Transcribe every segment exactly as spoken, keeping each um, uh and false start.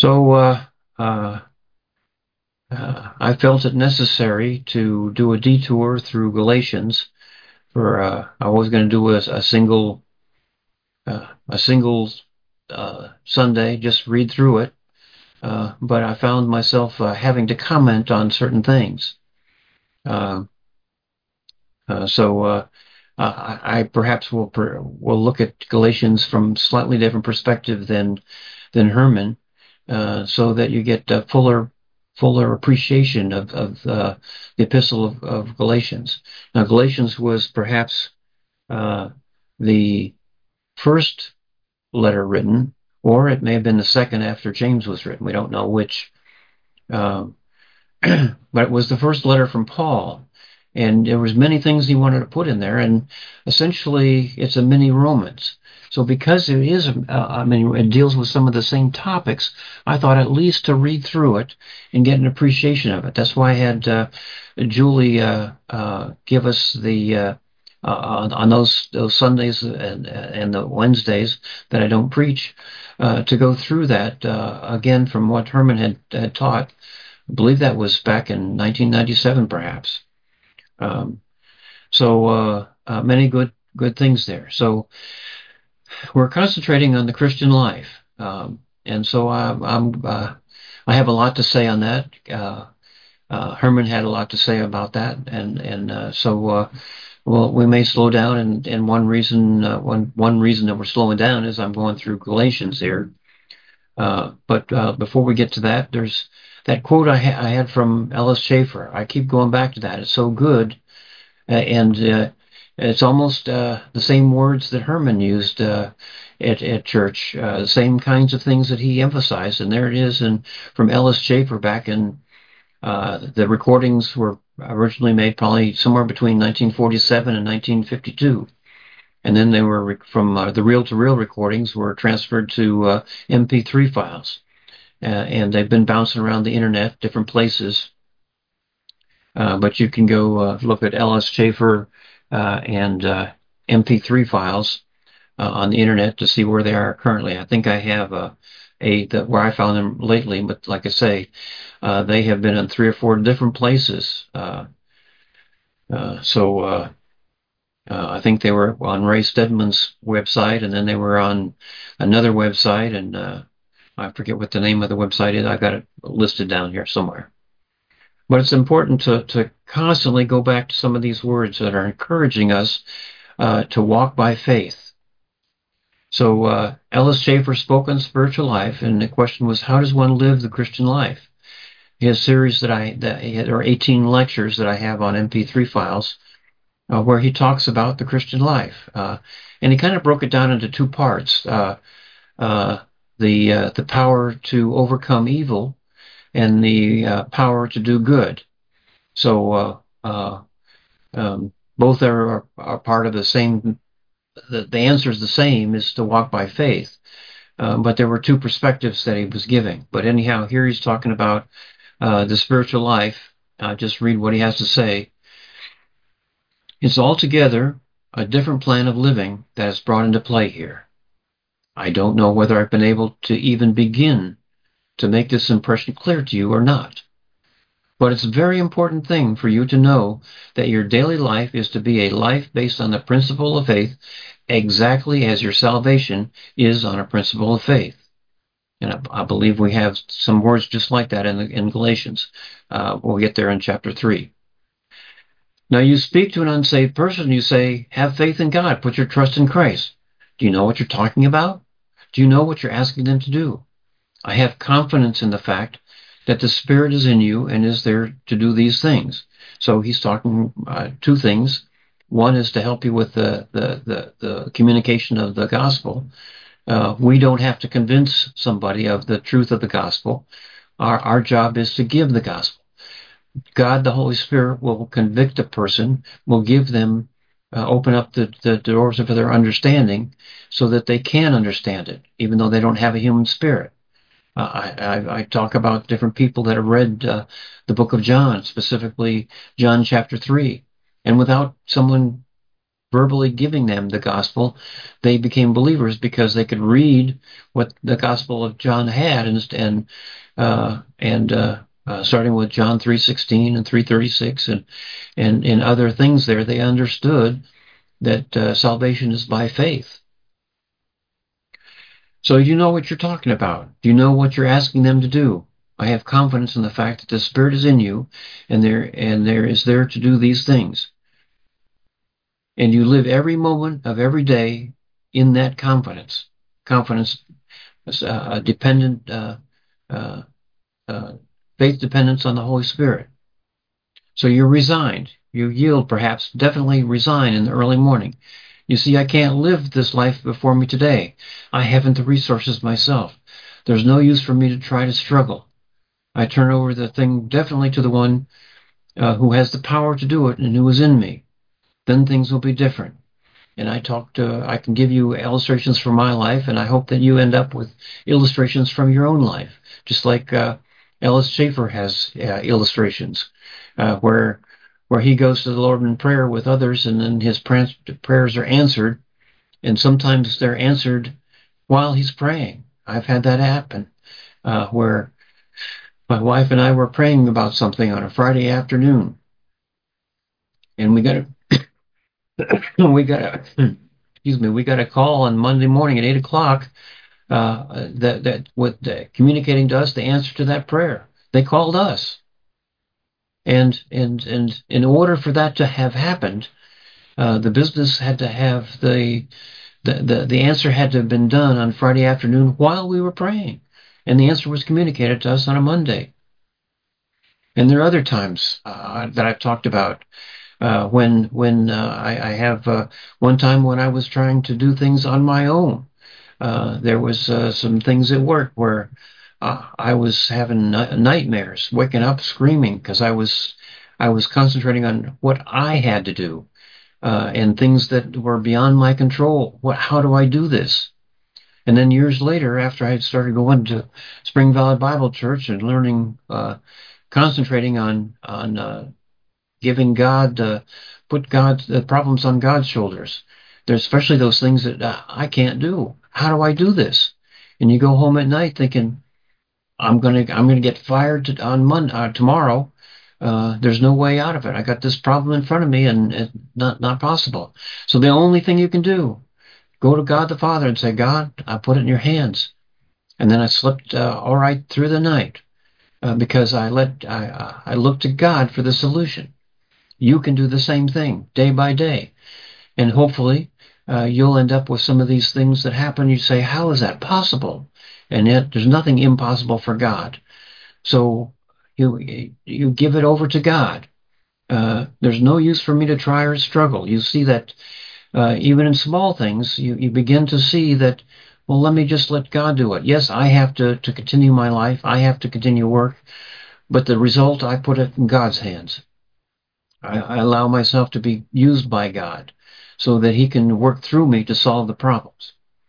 So uh, uh, uh, I felt it necessary to do a detour through Galatians. For uh, I was going to do a, a single uh, a single uh, Sunday, just read through it. Uh, but I found myself uh, having to comment on certain things. Uh, uh, so uh, I, I perhaps will per, will look at Galatians from slightly different perspective than than Herman, uh, so that you get a fuller fuller appreciation of, of uh, the epistle of, of Galatians. Now, Galatians was perhaps uh, the first letter written, or it may have been the second after James was written. We don't know which. Um, but it was the first letter from Paul, and there was many things he wanted to put in there, and essentially it's a mini Romans. So because it is, uh, I mean, it deals with some of the same topics, I thought at least to read through it and get an appreciation of it. That's why I had uh, Julie uh, uh, give us the uh, uh, on, on those those Sundays and and the Wednesdays that I don't preach, uh, to go through that uh, again from what Herman had, had taught. I believe that was back in nineteen ninety-seven, perhaps. Um, so uh, uh, many good good things there. So we're concentrating on the Christian life, um, and so I, I'm uh, I have a lot to say on that. Uh, uh, Herman had a lot to say about that, and and uh, so uh, well, we may slow down. And, and one reason uh, one one reason that we're slowing down is I'm going through Galatians here. Uh, but uh, before we get to that, there's that quote I, ha- I had from Ellis Schaefer. I keep going back to that. It's so good, uh, and uh, it's almost uh, the same words that Herman used uh, at at church, uh, the same kinds of things that he emphasized. And there it is, and from Ellis Schaefer back in uh, the recordings were originally made probably somewhere between nineteen forty-seven and nineteen fifty-two. And then they were re- from uh, the reel-to-reel recordings were transferred to uh, M P three files. Uh, and they've been bouncing around the internet, different places. Uh, but you can go uh, look at Ellis Schaefer uh, and uh, M P three files uh, on the internet to see where they are currently. I think I have a, a the, where I found them lately, but like I say, uh, they have been in three or four different places. Uh, uh, so uh, uh, I think they were on Ray Stedman's website, and then they were on another website, and uh, I forget what the name of the website is. I got it listed down here somewhere. But it's important to, to constantly go back to some of these words that are encouraging us uh, to walk by faith. So uh, Ellis Schaefer spoke on spiritual life, and the question was, how does one live the Christian life? He has a series that I, that he had, or eighteen lectures that I have on M P three files, uh, where he talks about the Christian life. Uh, and he kind of broke it down into two parts. Uh, uh, the, uh, the power to overcome evil and the uh, power to do good. So uh, uh, um, both are, are, are part of the same. The, the answer is the same: is to walk by faith. Um, but there were two perspectives that he was giving. But anyhow, here he's talking about uh, the spiritual life. Uh, just read what he has to say. It's altogether a different plan of living that is brought into play here. I don't know whether I've been able to even begin to make this impression clear to you or not. But it's a very important thing for you to know that your daily life is to be a life based on the principle of faith, exactly as your salvation is on a principle of faith. And I, I believe we have some words just like that in, the, in Galatians. Uh, we'll get there in chapter three. Now you speak to an unsaved person, you say, have faith in God, put your trust in Christ. Do you know what you're talking about? Do you know what you're asking them to do? I have confidence in the fact that the Spirit is in you and is there to do these things. So he's talking uh, two things. One is to help you with the, the, the, the communication of the gospel. Uh, we don't have to convince somebody of the truth of the gospel. Our, our job is to give the gospel. God, the Holy Spirit, will convict a person, will give them, uh, open up the, the doors of their understanding so that they can understand it, even though they don't have a human spirit. Uh, I, I, I talk about different people that have read uh, the book of John, specifically John chapter three. And without someone verbally giving them the gospel, they became believers because they could read what the Gospel of John had, and and uh, and uh, uh, starting with John three sixteen and three thirty-six and and and other things there, they understood that uh, salvation is by faith. So you know what you're talking about. You know what you're asking them to do. I have confidence in the fact that the Spirit is in you, and there and there is there to do these things. And you live every moment of every day in that confidence. Confidence, uh, dependent, uh, uh, uh, faith dependence on the Holy Spirit. So you're resigned. You yield, perhaps, definitely resign in the early morning. You see, I can't live this life before me today. I haven't the resources myself. There's no use for me to try to struggle. I turn over the thing definitely to the one uh, who has the power to do it and who is in me. Then things will be different. And I talked, uh, I can give you illustrations from my life, and I hope that you end up with illustrations from your own life, just like uh, Ellis Schaefer has uh, illustrations, uh, where where he goes to the Lord in prayer with others, and then his prayers are answered, and sometimes they're answered while he's praying. I've had that happen, uh, where my wife and I were praying about something on a Friday afternoon, and we got a we got a excuse me, we got a call on Monday morning at eight o'clock uh, that that with uh, communicating to us the answer to that prayer. They called us, and and and in order for that to have happened, uh, the business had to have the, the the the answer had to have been done on Friday afternoon while we were praying, and the answer was communicated to us on a Monday. And there are other times uh, that I've talked about. Uh, when when uh, I, I have uh, one time when I was trying to do things on my own, uh, there was uh, some things at work where uh, I was having nightmares, waking up screaming because I was I was concentrating on what I had to do uh, and things that were beyond my control. What? How do I do this? And then years later, after I had started going to Spring Valley Bible Church and learning, uh, concentrating on on uh, giving God, uh, put God's the problems on God's shoulders. There's especially those things that uh, I can't do. How do I do this? And you go home at night thinking, I'm gonna I'm gonna get fired to, on Monday uh, tomorrow. Uh, there's no way out of it. I got this problem in front of me, and it's not not possible. So the only thing you can do, go to God the Father and say, God, I put it in your hands. And then I slept uh, all right through the night uh, because I let I I looked to God for the solution. You can do the same thing day by day. And hopefully uh, you'll end up with some of these things that happen. You say, how is that possible? And yet there's nothing impossible for God. So you you give it over to God. Uh, there's no use for me to try or struggle. You see that uh, even in small things, you, you begin to see that, well, let me just let God do it. Yes, I have to, to continue my life. I have to continue work. But the result, I put it in God's hands. I, I allow myself to be used by God so that he can work through me to solve the problems.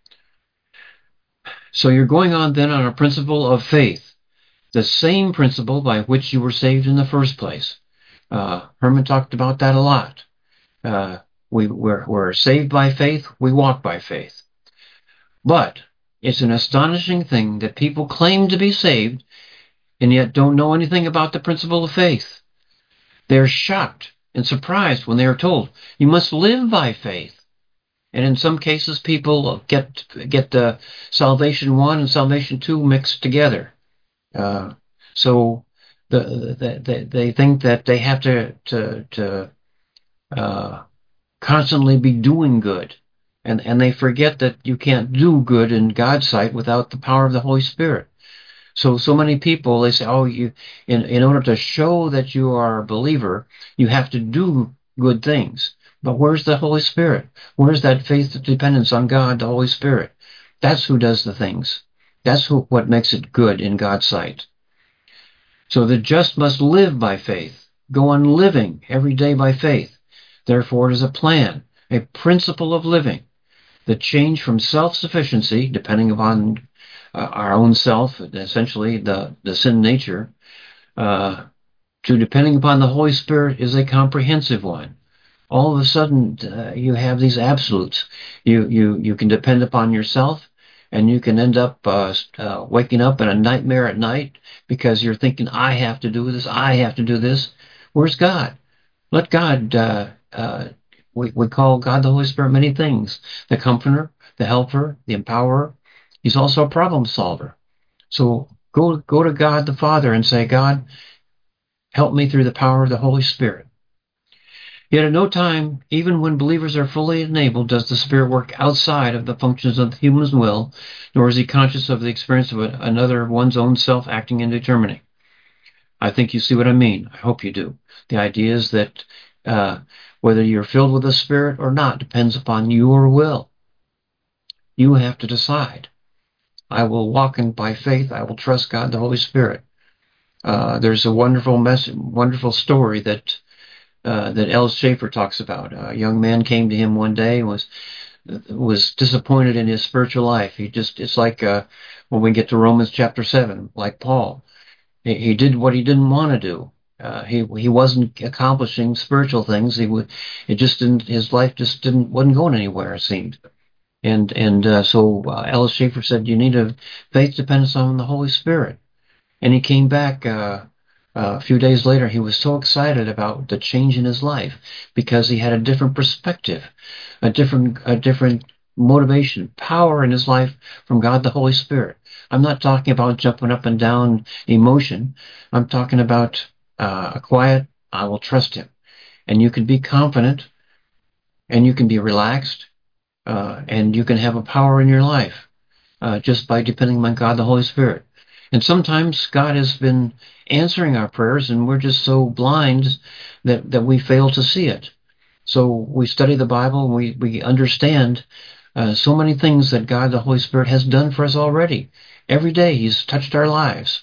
So you're going on then on a principle of faith, the same principle by which you were saved in the first place. Uh, Herman talked about that a lot. Uh, we, we're, we're saved by faith, we walk by faith. But it's an astonishing thing that people claim to be saved and yet don't know anything about the principle of faith. They're shocked and surprised when they are told, you must live by faith. And in some cases, people get get the salvation one and salvation two mixed together. Uh, so the, the, the, they think that they have to to, to uh, constantly be doing good, and and they forget that you can't do good in God's sight without the power of the Holy Spirit. So, so many people, they say, oh, you, in, in order to show that you are a believer, you have to do good things. But where's the Holy Spirit? Where's that faith dependence on God, the Holy Spirit? That's who does the things. That's who, what makes it good in God's sight. So the just must live by faith, go on living every day by faith. Therefore, it is a plan, a principle of living, the change from self-sufficiency, depending upon Uh, our own self, essentially the, the sin nature, uh, to depending upon the Holy Spirit is a comprehensive one. all of a sudden uh, you have these absolutes. You you you can depend upon yourself, and you can end up uh, uh, waking up in a nightmare at night because you're thinking, I have to do this, I have to do this. Where's God? Let God. Uh, uh, we we call God the Holy Spirit many things: the Comforter, the Helper, the Empowerer. He's also a problem solver. So go go to God the Father and say, God, help me through the power of the Holy Spirit. Yet at no time, even when believers are fully enabled, does the Spirit work outside of the functions of the human's will, nor is he conscious of the experience of another one's own self acting and determining. I think you see what I mean. I hope you do. The idea is that uh, whether you're filled with the Spirit or not depends upon your will. You have to decide. I will walk in by faith. I will trust God, the Holy Spirit. Uh, there's a wonderful mess, wonderful story that uh, that Ellis Schaefer talks about. A young man came to him one day and was was disappointed in his spiritual life. He just it's like uh, when we get to Romans chapter seven, like Paul. He, he did what he didn't want to do. Uh, he he wasn't accomplishing spiritual things. He would it just didn't his life just didn't wasn't going anywhere. It seemed. And and uh, so uh, Ellis Schaefer said, you need a faith dependence on the Holy Spirit. And he came back uh, uh, a few days later. He was so excited about the change in his life because he had a different perspective, a different, a different motivation, power in his life from God the Holy Spirit. I'm not talking about jumping up and down emotion. I'm talking about uh, a quiet, I will trust him. And you can be confident and you can be relaxed uh, and you can have a power in your life uh, just by depending on God the Holy Spirit. And sometimes God has been answering our prayers, and we're just so blind that, that we fail to see it. So we study the Bible, and we, we understand uh, so many things that God the Holy Spirit has done for us already. Every day He's touched our lives.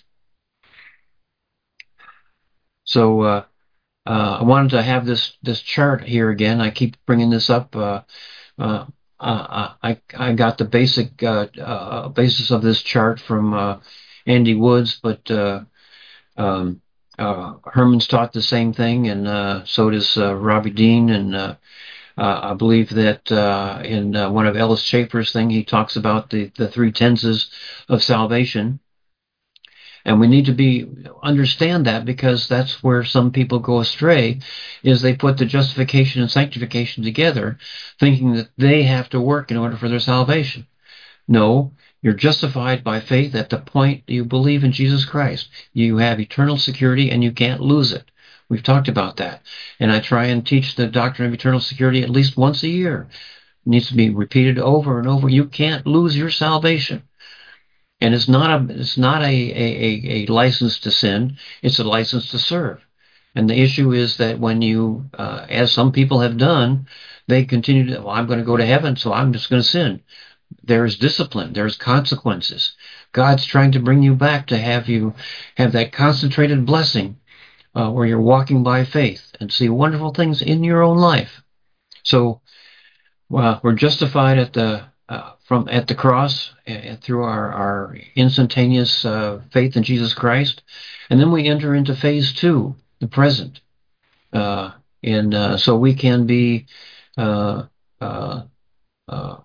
So uh, uh, I wanted to have this, this chart here again. I keep bringing this up. Uh, uh, uh, I, I got the basic uh, uh, basis of this chart from uh, Andy Woods, but uh, um, uh, Herman's taught the same thing, and uh, so does uh, Robbie Dean. And uh, uh, I believe that uh, in uh, one of Ellis Schaefer's thing, he talks about the, the three tenses of salvation. And we need to be understand that, because that's where some people go astray, is they put the justification and sanctification together, thinking that they have to work in order for their salvation. No, you're justified by faith at the point you believe in Jesus Christ. You have eternal security and you can't lose it. We've talked about that. And I try and teach the doctrine of eternal security at least once a year. It needs to be repeated over and over. You can't lose your salvation. And it's not a it's not a, a, a license to sin. It's a license to serve. And the issue is that when you, uh, as some people have done, they continue to, well, I'm going to go to heaven, so I'm just going to sin. There's discipline. There's consequences. God's trying to bring you back to have you have that concentrated blessing uh, where you're walking by faith and see wonderful things in your own life. So uh, we're justified at the uh, from at the cross and through our, our instantaneous uh, faith in Jesus Christ, and then we enter into phase two, the present, uh, and uh, so we can be uh, uh, uh,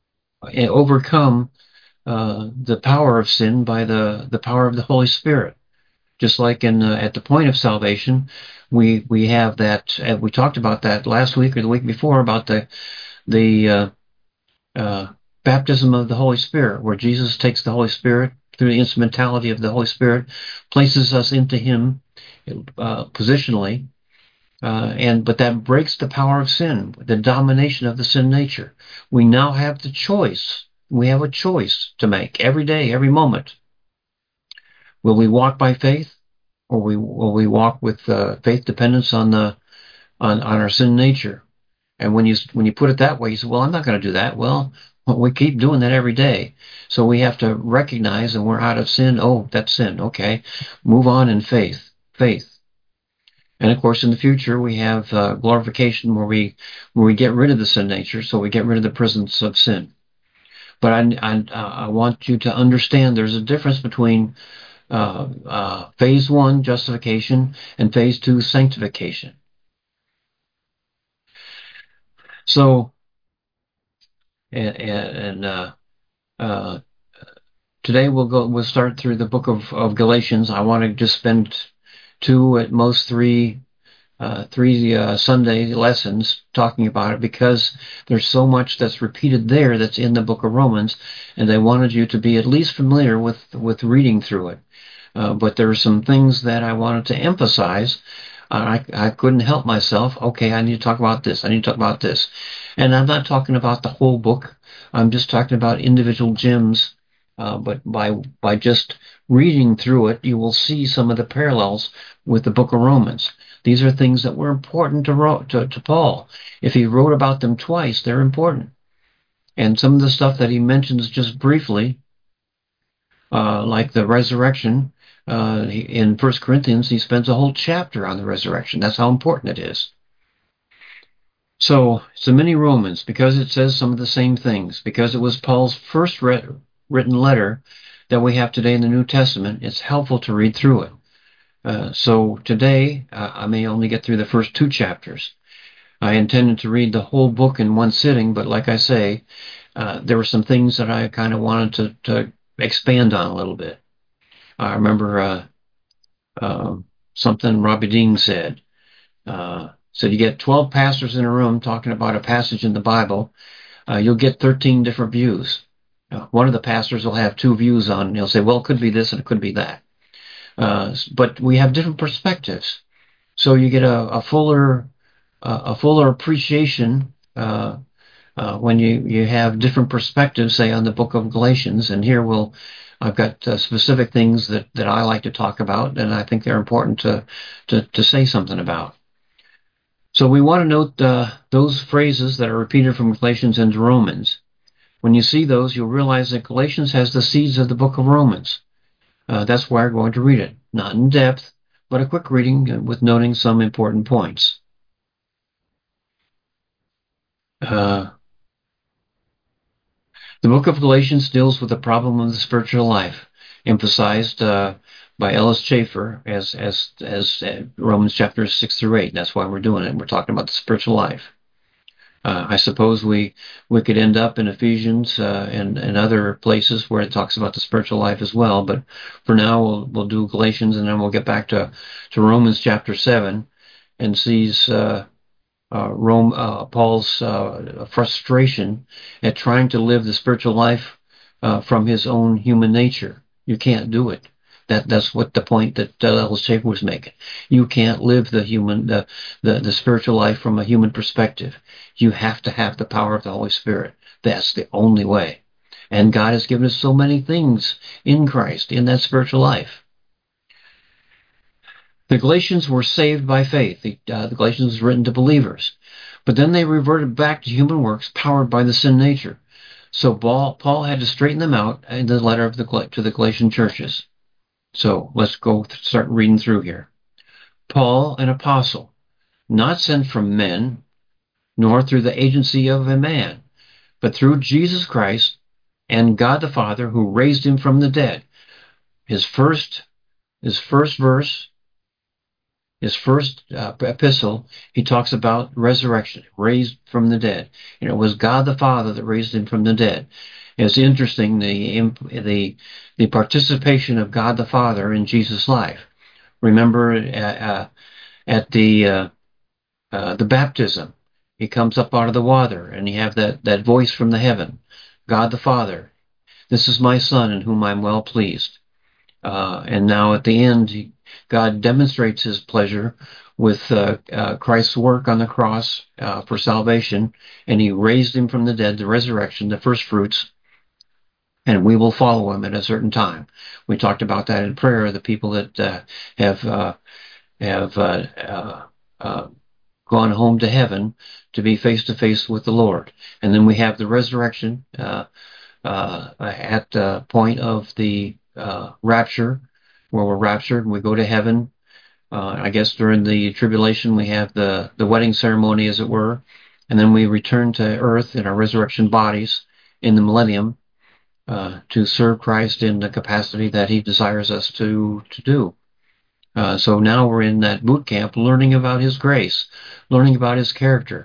overcome uh, the power of sin by the, the power of the Holy Spirit. Just like in uh, at the point of salvation, we we have that. Uh, we talked about that last week or the week before about the the uh, uh, baptism of the Holy Spirit, where Jesus takes the Holy Spirit through the instrumentality of the Holy Spirit, places us into Him uh, positionally, uh, and but that breaks the power of sin, the domination of the sin nature. We now have the choice. We have a choice to make every day, every moment. Will we walk by faith, or we, will we walk with uh, faith dependence on the on, on our sin nature? And when you when you put it that way, you say, "Well, I'm not going to do that." Well, we keep doing that every day, so we have to recognize, and we're out of sin. Oh, that's sin. Okay, move on in faith. Faith. And of course, in the future, we have uh, glorification, where we where we get rid of the sin nature, so we get rid of the presence of sin. But I I, I want you to understand there's a difference between uh, uh, phase one, justification, and phase two, sanctification. So, and, and uh, uh, today we'll go. We'll start through the book of, of Galatians. I want to just spend two, at most three, uh, three uh, Sunday lessons talking about it, because there's so much that's repeated there that's in the book of Romans, and they wanted you to be at least familiar with with reading through it. Uh, but there are some things that I wanted to emphasize. Uh, I, I couldn't help myself. Okay, I need to talk about this. I need to talk about this. And I'm not talking about the whole book. I'm just talking about individual gems. Uh, but by by just reading through it, you will see some of the parallels with the book of Romans. These are things that were important to, to, to Paul. If he wrote about them twice, they're important. And some of the stuff that he mentions just briefly, uh, like the resurrection, uh, in First Corinthians, he spends a whole chapter on the resurrection. That's how important it is. So, it's a mini Romans, because it says some of the same things, because it was Paul's first re- written letter that we have today in the New Testament. It's helpful to read through it. Uh, so today, uh, I may only get through the first two chapters. I intended to read the whole book in one sitting, but like I say, uh, there were some things that I kind of wanted to, to expand on a little bit. I remember uh, uh, something Robbie Dean said. Uh, said you get twelve pastors in a room talking about a passage in the Bible, uh, you'll get thirteen different views. Uh, one of the pastors will have two views on, and he'll say, well, it could be this and it could be that. Uh, but we have different perspectives. So you get a, a fuller uh, a fuller appreciation uh, uh, when you, you have different perspectives, say, on the book of Galatians. And here we'll, I've got uh, specific things that, that I like to talk about, and I think they're important to, to, to say something about. So we want to note uh, those phrases that are repeated from Galatians into Romans. When you see those, you'll realize that Galatians has the seeds of the book of Romans. Uh, that's why we're going to read it. Not in depth, but a quick reading with noting some important points. Uh, The book of Galatians deals with the problem of the spiritual life, emphasized uh, by Ellis Chafer as as as uh, Romans chapters six through eight. That's why we're doing it. We're talking about the spiritual life. Uh, I suppose we we could end up in Ephesians uh, and and other places where it talks about the spiritual life as well. But for now, we'll we'll do Galatians, and then we'll get back to to Romans chapter seven, and sees. Uh, uh, Rome, uh, Paul's uh, frustration at trying to live the spiritual life uh, from his own human nature. You can't do it. That that's what the point that uh, Ellis Chafer was making. You can't live the human the, the the spiritual life from a human perspective. You have to have the power of the Holy Spirit. That's the only way. And God has given us so many things in Christ in that spiritual life. The Galatians were saved by faith. The, uh, the Galatians was written to believers. But then they reverted back to human works powered by the sin nature. So Paul, Paul had to straighten them out in the letter of the, to the Galatian churches. So let's go start reading through here. Paul, an apostle, not sent from men, nor through the agency of a man, but through Jesus Christ and God the Father, who raised him from the dead. His first, his first verse, his first uh, epistle, he talks about resurrection, raised from the dead. And it was God the Father that raised him from the dead. It's interesting, the the the participation of God the Father in Jesus' life. Remember uh, uh, at the uh, uh, the baptism, he comes up out of the water, and you have that that voice from the heaven, God the Father. This is my Son, in whom I'm well pleased. Uh, and now at the end, he, God demonstrates his pleasure with uh, uh, Christ's work on the cross uh, for salvation, and he raised him from the dead, the resurrection, the first fruits, and we will follow him at a certain time. We talked about that in prayer, the people that uh, have uh, have uh, uh, uh, gone home to heaven to be face to face with the Lord. And then we have the resurrection uh, uh, at the point of the uh, rapture, where we're raptured and we go to heaven. Uh, I guess during the tribulation we have the, the wedding ceremony, as it were, and then we return to earth in our resurrection bodies in the millennium uh, to serve Christ in the capacity that he desires us to, to do. Uh, so now we're in that boot camp learning about his grace, learning about his character,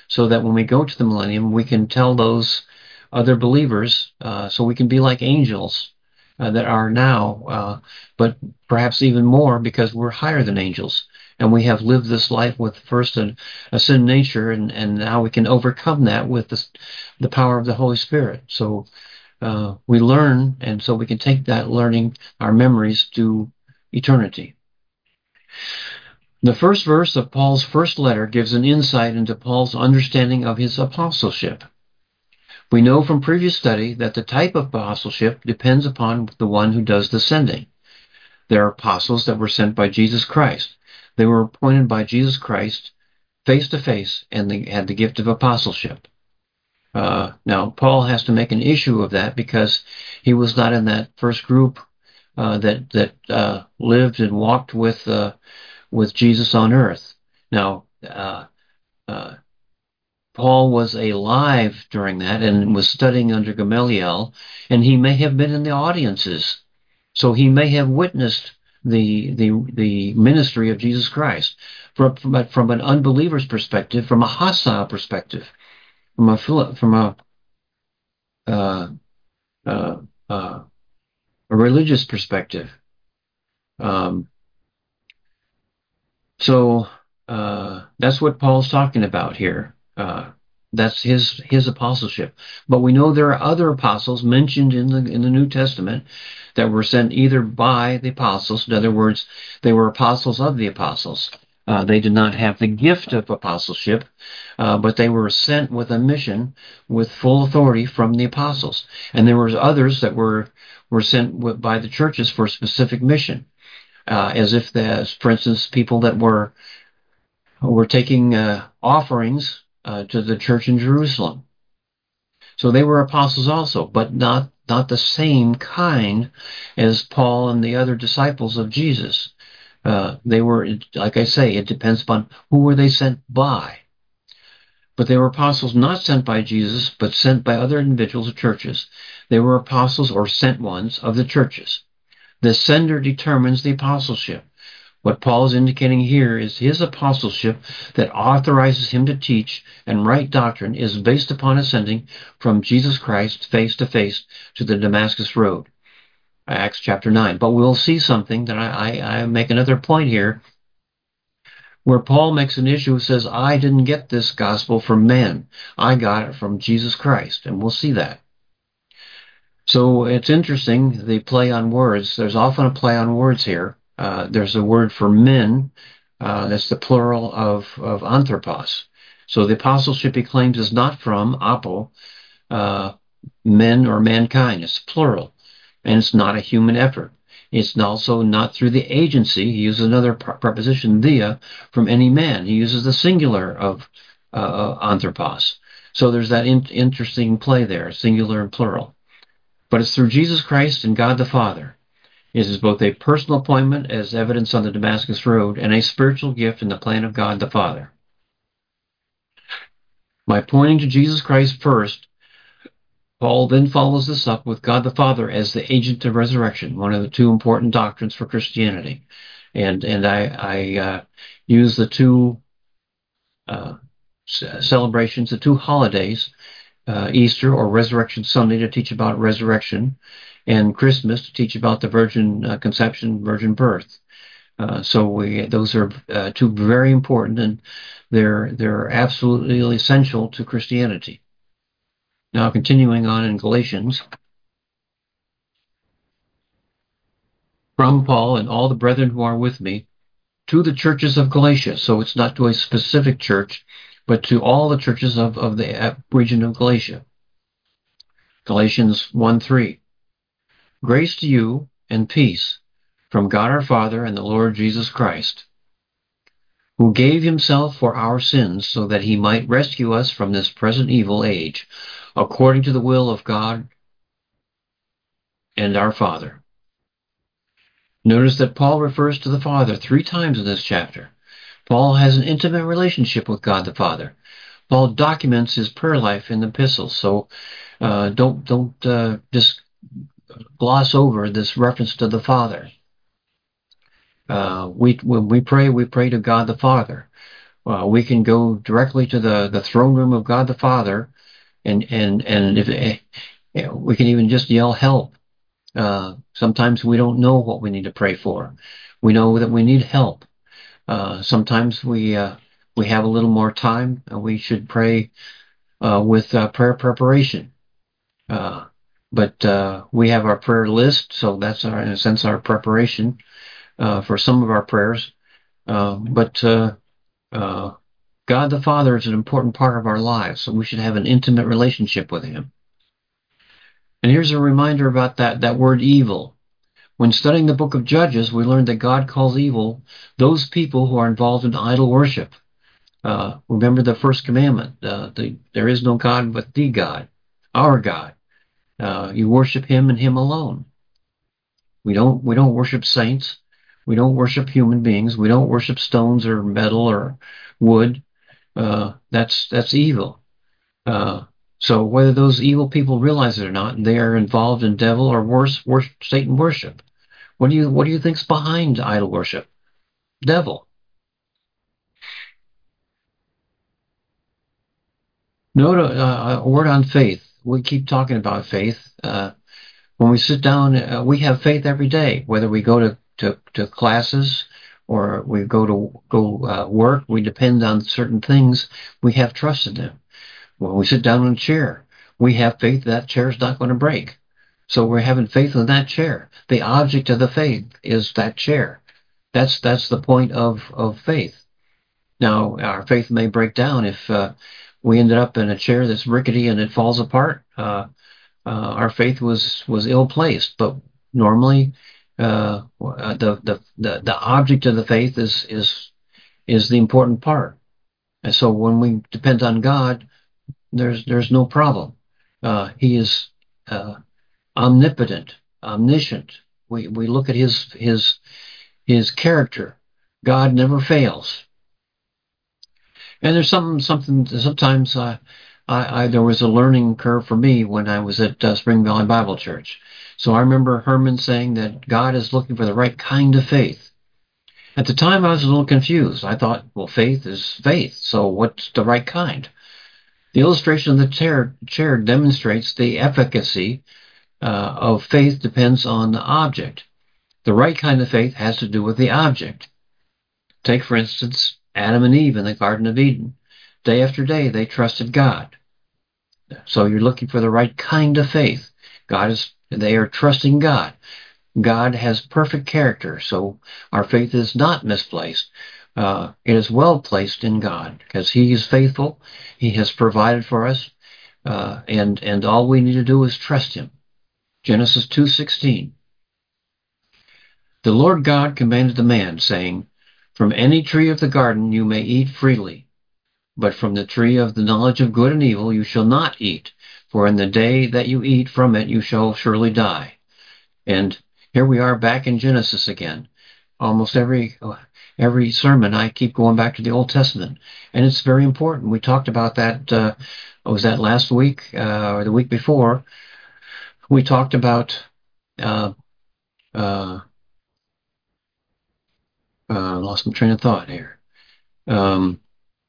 so that when we go to the millennium, we can tell those other believers, uh, so we can be like angels uh, that are now, uh, but perhaps even more because we're higher than angels. And we have lived this life with first a, a sin nature, and, and now we can overcome that with the, the power of the Holy Spirit. So uh, we learn, and so we can take that learning, our memories, to eternity. The first verse of Paul's first letter gives an insight into Paul's understanding of his apostleship. We know from previous study that the type of apostleship depends upon the one who does the sending. There are apostles that were sent by Jesus Christ. They were appointed by Jesus Christ face to face, and they had the gift of apostleship. Uh, now, Paul has to make an issue of that because he was not in that first group uh, that that uh, lived and walked with uh, with Jesus on earth. Now, uh, uh, Paul was alive during that and was studying under Gamaliel, and he may have been in the audiences, so he may have witnessed the the the ministry of Jesus Christ, from from, from an unbeliever's perspective, from a hostile perspective, from a from a uh, uh, uh, a religious perspective. Um, so uh, that's what Paul's talking about here. Uh, that's his his apostleship. But we know there are other apostles mentioned in the in the New Testament that were sent either by the apostles. In other words, they were apostles of the apostles. Uh, they did not have the gift of apostleship, uh, but they were sent with a mission with full authority from the apostles. And there were others that were were sent by the churches for a specific mission, uh, as if, the, for instance, people that were were taking uh, offerings uh, to the church in Jerusalem. So they were apostles also, but not not the same kind as Paul and the other disciples of Jesus. Uh, they were, like I say, it depends upon who were they sent by. But they were apostles not sent by Jesus, but sent by other individuals or churches. They were apostles or sent ones of the churches. The sender determines the apostleship. What Paul is indicating here is his apostleship that authorizes him to teach and write doctrine is based upon ascending from Jesus Christ face to face to the Damascus Road. Acts chapter nine. But we'll see something that I, I, I make another point here where Paul makes an issue and says, I didn't get this gospel from men. I got it from Jesus Christ. And we'll see that. So it's interesting, the play on words. There's often a play on words here. Uh, there's a word for men. Uh, that's the plural of, of anthropos. So the apostleship he claims is not from apo, uh, men or mankind. It's plural. And it's not a human effort. It's also not through the agency. He uses another preposition, dia, from any man. He uses the singular of uh, anthropos. So there's that in- interesting play there, singular and plural. But it's through Jesus Christ and God the Father. It is both a personal appointment, as evidenced on the Damascus Road, and a spiritual gift in the plan of God the Father. By pointing to Jesus Christ first, Paul then follows this up with God the Father as the agent of resurrection, one of the two important doctrines for Christianity. And and I, I uh, use the two uh, celebrations, the two holidays, uh, Easter or Resurrection Sunday to teach about resurrection, and Christmas to teach about the virgin uh, conception, virgin birth. Uh, so we, those are uh, two very important, and they're they're absolutely essential to Christianity. Now, continuing on in Galatians, from Paul and all the brethren who are with me, to the churches of Galatia. So it's not to a specific church, but to all the churches of, of the region of Galatia. Galatians one three. Grace to you and peace from God our Father and the Lord Jesus Christ, who gave himself for our sins so that he might rescue us from this present evil age, according to the will of God and our Father. Notice that Paul refers to the Father three times in this chapter. Paul has an intimate relationship with God the Father. Paul documents his prayer life in the epistles, so uh, don't don't uh, just gloss over this reference to the Father. Uh, we when we pray, we pray to God the Father. Uh, we can go directly to the, the throne room of God the Father, and and and if it, you know, we can even just yell help. Uh, sometimes we don't know what we need to pray for. We know that we need help. Uh, sometimes we uh, we have a little more time, and we should pray uh, with uh, prayer preparation. Uh, but uh, we have our prayer list, so that's our, in a sense, our preparation uh, for some of our prayers. Uh, but uh, uh, God the Father is an important part of our lives, so we should have an intimate relationship with Him. And here's a reminder about that, that word evil. When studying the book of Judges, we learned that God calls evil those people who are involved in idol worship. Uh, remember the first commandment, uh, the, there is no God but the God, our God. Uh, you worship Him and Him alone. We don't we don't worship saints. We don't worship human beings. We don't worship stones or metal or wood. Uh, that's that's evil. Uh, so whether those evil people realize it or not, they are involved in devil or worse, worse Satan worship. What do you what do you think's behind idol worship? Devil. Note a, uh, a word on faith. We keep talking about faith. Uh, when we sit down, uh, we have faith every day, whether we go to, to, to classes or we go to go uh, work. We depend on certain things. We have trust in them. When we sit down in a chair, we have faith that chair is not going to break. So we're having faith in that chair. The object of the faith is that chair. That's that's the point of, of faith. Now, our faith may break down if uh, we ended up in a chair that's rickety and it falls apart. Uh, uh, our faith was was ill placed, but normally uh, the, the the the object of the faith is is is the important part. And so when we depend on God, there's there's no problem. Uh, he is uh, omnipotent, omniscient. We we look at his his his character. God never fails. And there's something something sometimes uh, I, I there was a learning curve for me when I was at uh, Spring Valley Bible Church. So I remember Herman saying that God is looking for the right kind of faith. At the time, I was a little confused. I thought, well, faith is faith, so what's the right kind? The illustration of the chair, chair demonstrates the efficacy uh, of faith depends on the object. The right kind of faith has to do with the object. Take, for instance, Adam and Eve in the Garden of Eden. Day after day, they trusted God. So you're looking for the right kind of faith. God is, they are trusting God. God has perfect character, so our faith is not misplaced. Uh, it is well placed in God because He is faithful. He has provided for us, uh, and and all we need to do is trust Him. Genesis two sixteen. The Lord God commanded the man, saying, "From any tree of the garden you may eat freely, but from the tree of the knowledge of good and evil you shall not eat, for in the day that you eat from it you shall surely die." And here we are back in Genesis again. Almost every every sermon I keep going back to the Old Testament, and it's very important. We talked about that. Uh, was that last week uh, or the week before? We talked about. Uh, uh, uh, lost my train of thought here. Um,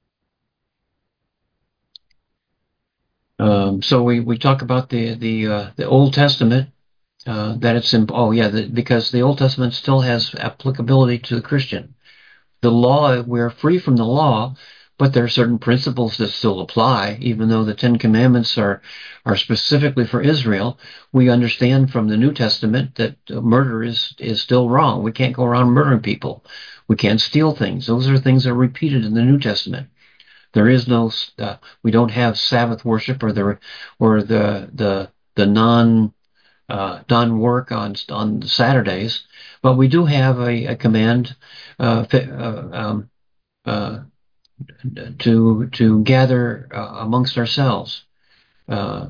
um, so we, we talk about the the uh, the Old Testament. Uh, that it's in, oh yeah, the, because the Old Testament still has applicability to the Christian. The law, we're free from the law, but there are certain principles that still apply, even though the Ten Commandments are are specifically for Israel. We understand from the New Testament that murder is is still wrong. We can't go around murdering people. We can't steal things. Those are things that are repeated in the New Testament. There is no, uh, we don't have Sabbath worship or the or the the the non uh, done work on on Saturdays, but we do have a, a command uh, uh, um, uh, to to gather uh, amongst ourselves. Uh,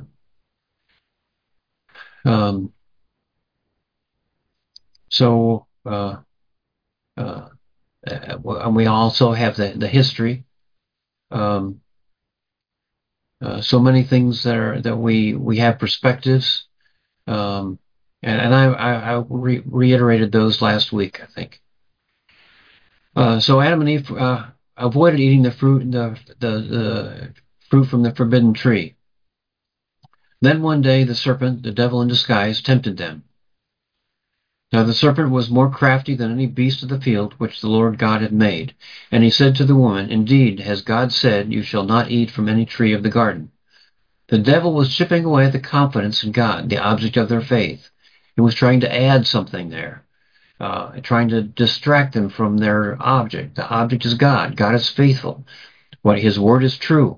um, so uh, uh, and we also have the the history. Um, uh, so many things that are that we we have perspectives. Um, and, and I, I, I re- reiterated those last week, I think. Uh, so Adam and Eve uh, avoided eating the fruit, the, the, the fruit from the forbidden tree. Then one day the serpent, the devil in disguise, tempted them. Now the serpent was more crafty than any beast of the field which the Lord God had made. And he said to the woman, Indeed, has God said, You shall not eat from any tree of the garden. The devil was chipping away at the confidence in God, the object of their faith. He was trying to add something there, uh, trying to distract them from their object. The object is God. God is faithful. What His word is true.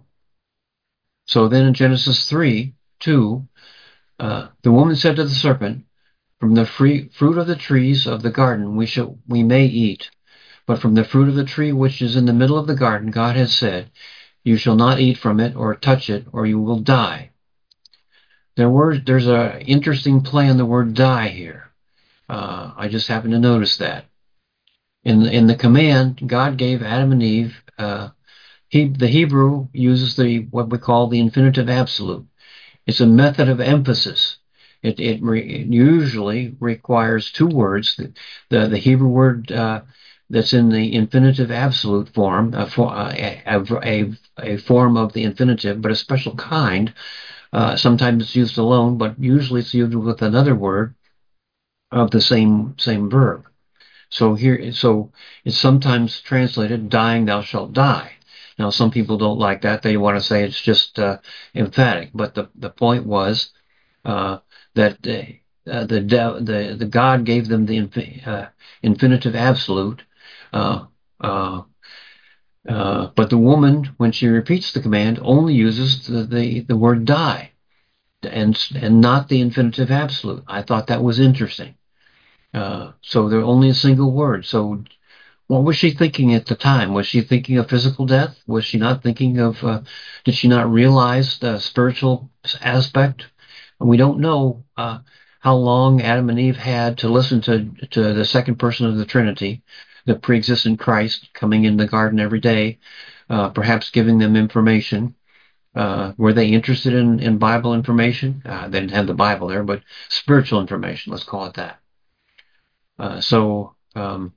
So then in Genesis three, two, uh, the woman said to the serpent, From the free fruit of the trees of the garden we shall we may eat, but from the fruit of the tree which is in the middle of the garden God has said, You shall not eat from it or touch it, or you will die. There were, there's an interesting play on the word die here. Uh, I just happened to notice that. In, in the command, God gave Adam and Eve, uh, he, the Hebrew uses the what we call the infinitive absolute. It's a method of emphasis. It, it, re, it usually requires two words. The, the, the Hebrew word uh, that's in the infinitive absolute form, a, a, a, a form of the infinitive, but a special kind. Uh, sometimes it's used alone, but usually it's used with another word of the same same verb. So here, so it's sometimes translated "dying, thou shalt die." Now, some people don't like that; they want to say it's just uh, emphatic. But the the point was uh, that uh, the the the God gave them the infi- uh, infinitive absolute. Uh, uh, uh, but the woman, when she repeats the command, only uses the the, the word "die." And and not the infinitive absolute. I thought that was interesting. Uh, so they're only a single word. So what was she thinking at the time? Was she thinking of physical death? Was she not thinking of? Uh, did she not realize the spiritual aspect? And we don't know uh, how long Adam and Eve had to listen to to the second person of the Trinity, the pre-existent Christ, coming in the garden every day, uh, perhaps giving them information. Uh, were they interested in, in Bible information? Uh, they didn't have the Bible there, but spiritual information, let's call it that. Uh, so, um,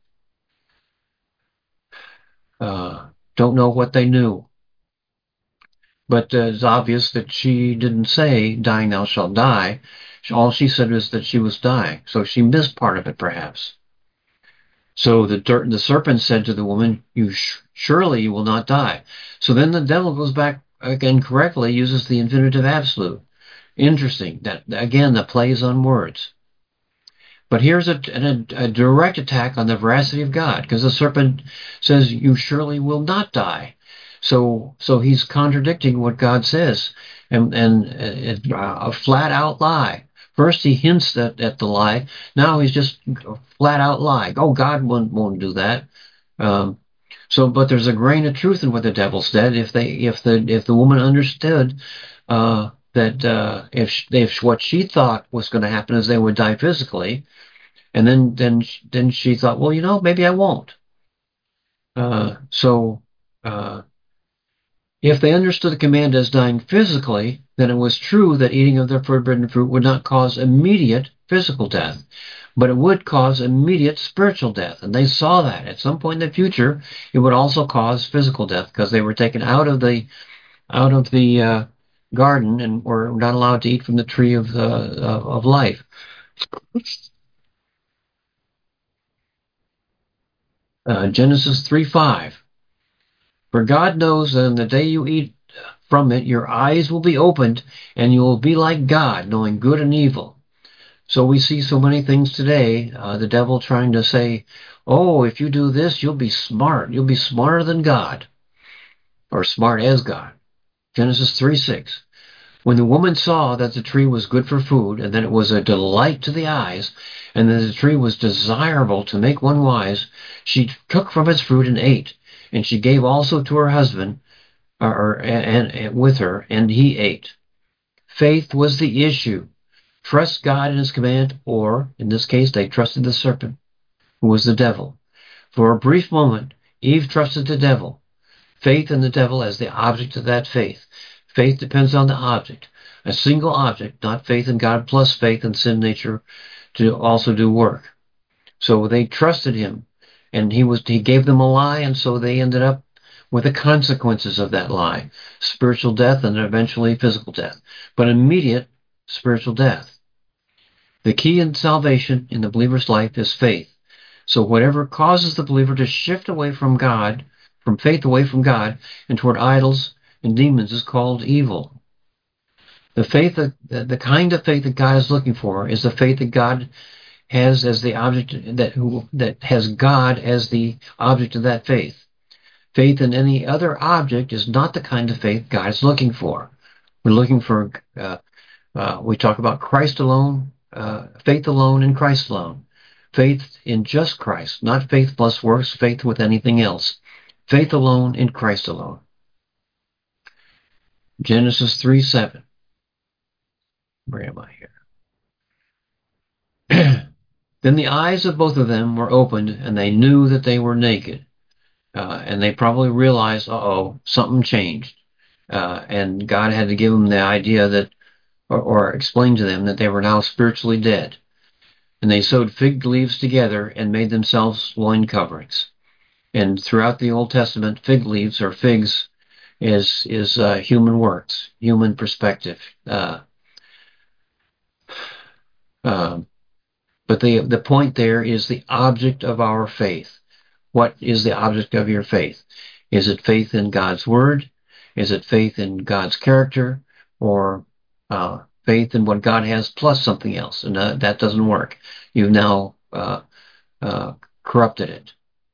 uh, don't know what they knew. But uh, it's obvious that she didn't say, dying thou shalt die. All she said was that she was dying. So she missed part of it, perhaps. So the, the serpent said to the woman, you sh- surely you will not die. So then the devil goes back again correctly, uses the infinitive absolute. Interesting. That again, the play is on words. But here's a, a, a direct attack on the veracity of God, because the serpent says, "You surely will not die." So, so he's contradicting what God says, and and it, uh, a flat out lie. First he hints at, at the lie. Now he's just flat out lying. Oh, God won't won't do that. Um, so, but there's a grain of truth in what the devil said. If they, if the, if the woman understood uh, that uh, if she, if what she thought was going to happen is they would die physically, and then then then she thought, well, you know, maybe I won't. Uh, so, uh, if they understood the command as dying physically, then it was true that eating of the forbidden fruit would not cause immediate physical death, but it would cause immediate spiritual death. And they saw that at some point in the future, it would also cause physical death because they were taken out of the out of the uh, garden and were not allowed to eat from the tree of uh, of life. Uh, Genesis three five. For God knows that on the day you eat from it, your eyes will be opened, and you will be like God, knowing good and evil. So we see so many things today, uh, the devil trying to say, oh, if you do this, you'll be smart. You'll be smarter than God, or smart as God. Genesis three six. When the woman saw that the tree was good for food, and that it was a delight to the eyes, and that the tree was desirable to make one wise, she took from its fruit and ate. And she gave also to her husband, or, and, and with her, and he ate. Faith was the issue. Trust God in his command, or, in this case, they trusted the serpent, who was the devil. For a brief moment, Eve trusted the devil. Faith in the devil as the object of that faith. Faith depends on the object. A single object, not faith in God plus faith in sin nature to also do work. So they trusted him, and he was he gave them a lie, and so they ended up with the consequences of that lie, spiritual death and eventually physical death, but immediate spiritual death. The key in salvation in the believer's life is faith. So whatever causes the believer to shift away from God, from faith away from God, and toward idols and demons is called evil. The faith, that, the kind of faith that God is looking for is the faith that God has as the object, that who that has God as the object of that faith. Faith in any other object is not the kind of faith God is looking for. We're looking for, uh, uh, we talk about Christ alone, uh, faith alone in Christ alone. Faith in just Christ, not faith plus works, faith with anything else. Faith alone in Christ alone. Genesis three seven. Where am I here? Then the eyes of both of them were opened, and they knew that they were naked. Uh, and they probably realized, uh-oh, something changed. Uh, and God had to give them the idea that, or, or explain to them that they were now spiritually dead. And they sewed fig leaves together and made themselves loin coverings. And throughout the Old Testament, fig leaves or figs is is uh, human works, human perspective. Uh, uh, but the the point there is the object of our faith. What is the object of your faith? Is it faith in God's word? Is it faith in God's character? Or uh, faith in what God has plus something else? And uh, that doesn't work. You've now uh, uh, corrupted it.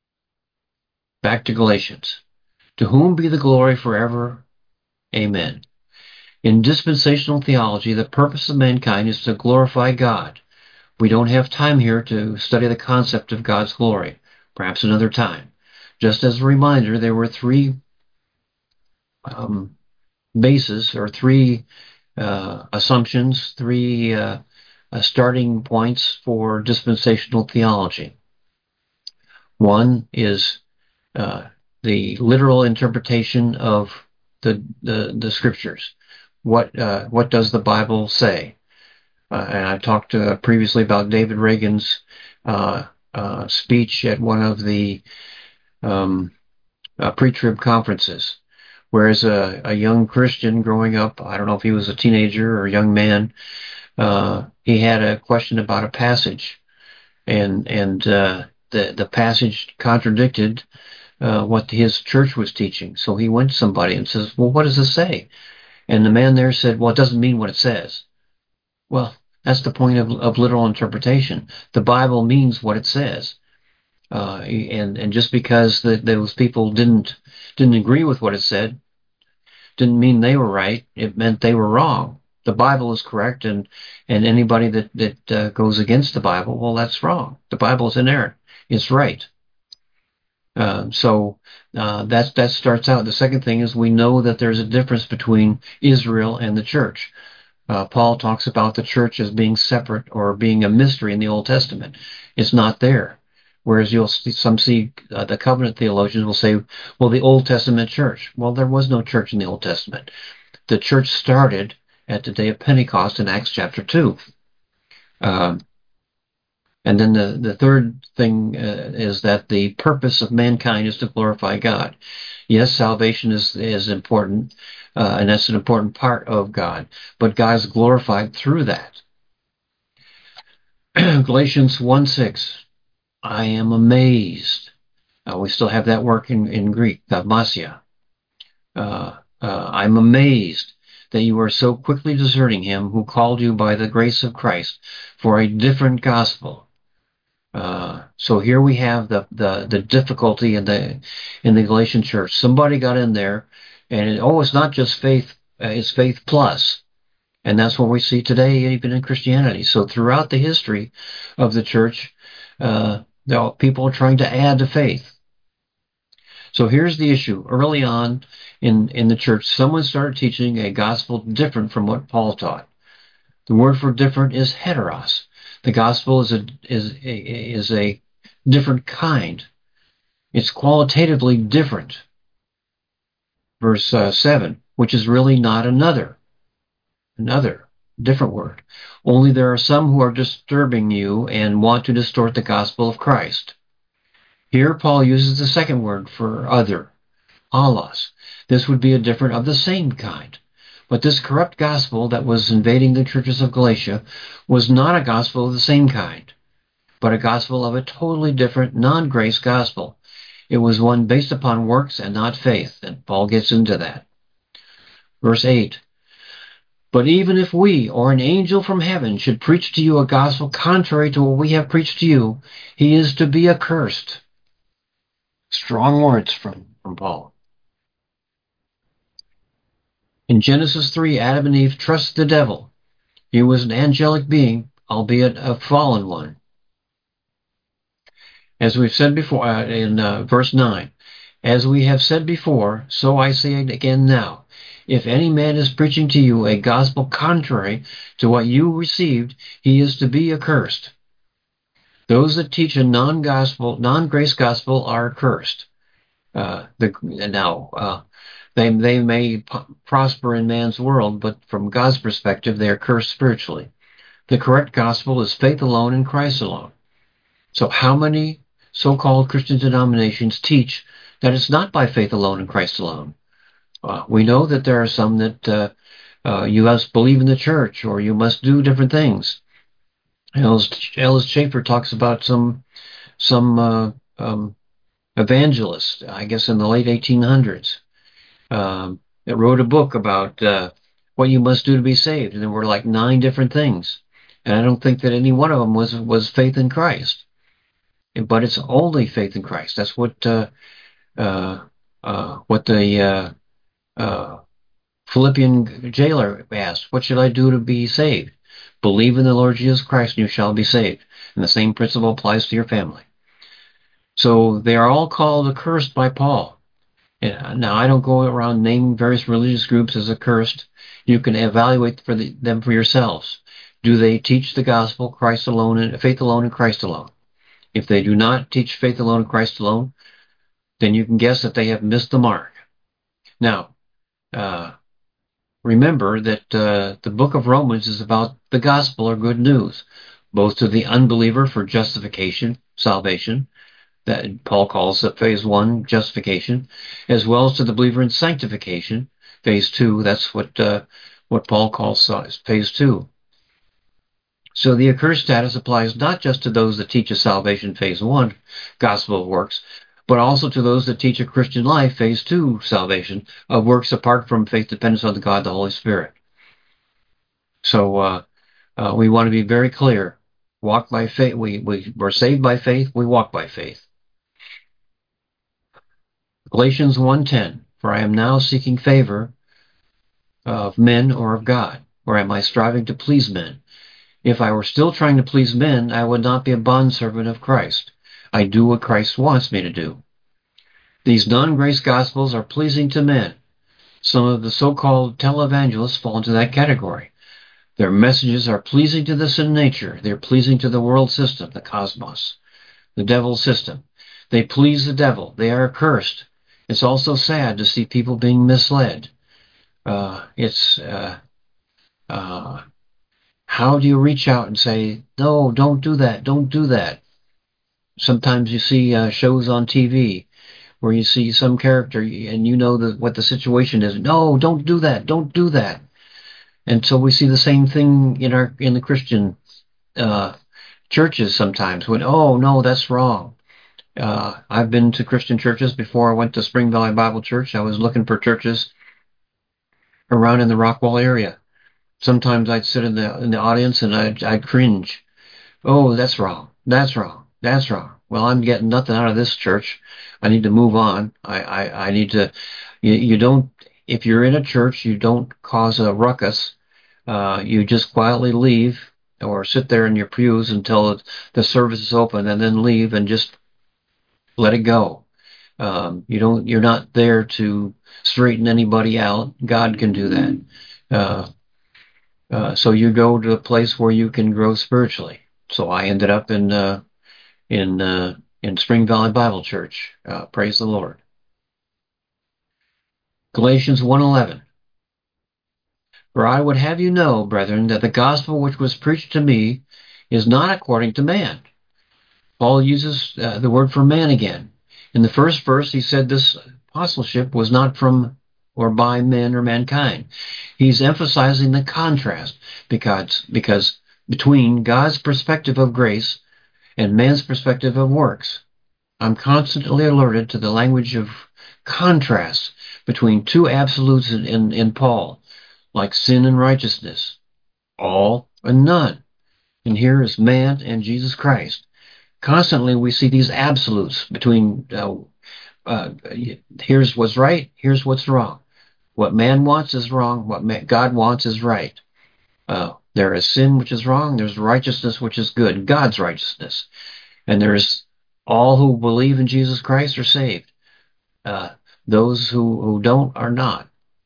Back to Galatians. To whom be the glory forever. Amen. In dispensational theology, the purpose of mankind is to glorify God. We don't have time here to study the concept of God's glory. Perhaps another time. Just as a reminder, there were three um, bases or three uh, assumptions, three uh, uh, starting points for dispensational theology. One is uh, the literal interpretation of the the, the scriptures. What uh, what does the Bible say? Uh, and I talked uh, previously about David Reagan's uh, uh, speech at one of the um, uh, pre-trib conferences. Whereas a, a young Christian growing up, I don't know if he was a teenager or a young man, uh, he had a question about a passage, and and uh, the the passage contradicted uh, what his church was teaching. So he went to somebody and says, "Well, what does this say?" And the man there said, "Well, it doesn't mean what it says." Well, that's the point of, of literal interpretation. The Bible means what it says. Uh, and and just because the, those people didn't didn't agree with what it said, didn't mean they were right. It meant they were wrong. The Bible is correct, and and anybody that that uh, goes against the Bible, well, that's wrong. The Bible is inerrant. It's right. Uh, so uh, that that starts out. The second thing is we know that there's a difference between Israel and the church. Uh, Paul talks about the church as being separate or being a mystery in the Old Testament. It's not there. Whereas you'll see, some see uh, the covenant theologians will say, well, the Old Testament church. Well, there was no church in the Old Testament. The church started at the day of Pentecost in Acts chapter two. Um, and then the, the third thing uh, is that the purpose of mankind is to glorify God. Yes, salvation is, is important, uh, and that's an important part of God. But God is glorified through that. Galatians one six. I am amazed. Uh, we still have that work in, in Greek, thaumasia. Uh, uh, I'm amazed that you are so quickly deserting him who called you by the grace of Christ for a different gospel. Uh, so here we have the, the, the difficulty in the in the Galatian church. Somebody got in there, and it, oh, it's not just faith; uh, it's faith plus, and that's what we see today, even in Christianity. So throughout the history of the church, uh, people are trying to add to faith. So here's the issue. Early on in, in the church, someone started teaching a gospel different from what Paul taught. The word for different is heteros. The gospel is a is a, is a different kind. It's qualitatively different. Verse uh, seven, which is really not another. Another. Different word. Only there are some who are disturbing you and want to distort the gospel of Christ. Here Paul uses the second word for other, allos. This would be a different of the same kind. But this corrupt gospel that was invading the churches of Galatia was not a gospel of the same kind, but a gospel of a totally different non-grace gospel. It was one based upon works and not faith, and Paul gets into that. Verse eight. But even if we or an angel from heaven should preach to you a gospel contrary to what we have preached to you, he is to be accursed. Strong words from, from Paul. In Genesis three, Adam and Eve trusted the devil. He was an angelic being, albeit a fallen one. As we've said before uh, in uh, verse nine, as we have said before, so I say it again now. If any man is preaching to you a gospel contrary to what you received, he is to be accursed. Those that teach a non-gospel, non-grace gospel are accursed. Uh, the, now, uh, they they may p- prosper in man's world, but from God's perspective, they are cursed spiritually. The correct gospel is faith alone in Christ alone. So how many so-called Christian denominations teach that it's not by faith alone in Christ alone? Uh, we know that there are some that uh, uh, you must believe in the church or you must do different things. Ellis, Ellis Chafer talks about some some uh, um, evangelist, I guess in the late eighteen hundreds, um, that wrote a book about uh, what you must do to be saved, and there were like nine different things, and I don't think that any one of them was was faith in Christ, but it's only faith in Christ. That's what uh, uh, uh, what the uh, uh, Philippian jailer asked, what should I do to be saved? Believe in the Lord Jesus Christ and you shall be saved. And the same principle applies to your family. So they are all called accursed by Paul. Now, I don't go around naming various religious groups as accursed. You can evaluate for the, them for yourselves. Do they teach the gospel, Christ alone, and faith alone and Christ alone? If they do not teach faith alone and Christ alone, then you can guess that they have missed the mark. Now, uh, remember that uh, the book of Romans is about the gospel or good news, both to the unbeliever for justification, salvation, that Paul calls it phase one, justification, as well as to the believer in sanctification, phase two. That's what uh, what Paul calls phase two. So the accursed status applies not just to those that teach a salvation phase one, gospel of works, but also to those that teach a Christian life, phase two, salvation, of works apart from faith dependence on the God, the Holy Spirit. So uh, uh, we want to be very clear. Walk by faith. We, we, we're saved by faith. We walk by faith. Galatians one ten, for I am now seeking favor of men or of God, or am I striving to please men? If I were still trying to please men, I would not be a bondservant of Christ. I do what Christ wants me to do. These non-grace gospels are pleasing to men. Some of the so-called televangelists fall into that category. Their messages are pleasing to the sin nature. They're pleasing to the world system, the cosmos, the devil's system. They please the devil. They are accursed. It's also sad to see people being misled. Uh, it's uh, uh, how do you reach out and say, no, don't do that, don't do that? Sometimes you see uh, shows on T V where you see some character and you know the, what the situation is. No, don't do that, don't do that. And so we see the same thing in our in the Christian uh, churches sometimes. When, oh, no, that's wrong. Uh, I've been to Christian churches before I went to Spring Valley Bible Church. I was looking for churches around in the Rockwall area. Sometimes I'd sit in the in the audience and I'd, I'd cringe. Oh, that's wrong. That's wrong. That's wrong. Well, I'm getting nothing out of this church. I need to move on. I, I, I need to, you, you don't, if you're in a church, you don't cause a ruckus. Uh, you just quietly leave or sit there in your pews until the service is open and then leave and just let it go. Um, you don't, you're not there to straighten anybody out. God can do that. Uh, uh, so you go to a place where you can grow spiritually. So I ended up in, uh, in, uh, in Spring Valley Bible Church. Uh, praise the Lord. Galatians one eleven. For I would have you know, brethren, that the gospel which was preached to me is not according to man. Paul uses uh, the word for man again. In the first verse, he said this apostleship was not from or by men or mankind. He's emphasizing the contrast because, because between God's perspective of grace and man's perspective of works. I'm constantly alerted to the language of contrast between two absolutes in, in, in Paul, like sin and righteousness, all and none. And here is man and Jesus Christ. Constantly we see these absolutes between uh, uh, here's what's right, here's what's wrong. What man wants is wrong, what man, God wants is right. Uh, there is sin which is wrong, there's righteousness which is good, God's righteousness. And there's all who believe in Jesus Christ are saved. Uh, those who, who don't are not.